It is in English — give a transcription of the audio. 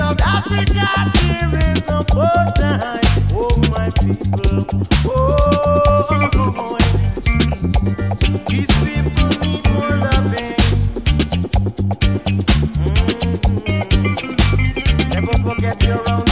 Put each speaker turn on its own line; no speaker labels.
South Africa, there is no more time. Oh, my people. Oh, these people need more loving. Never forget your own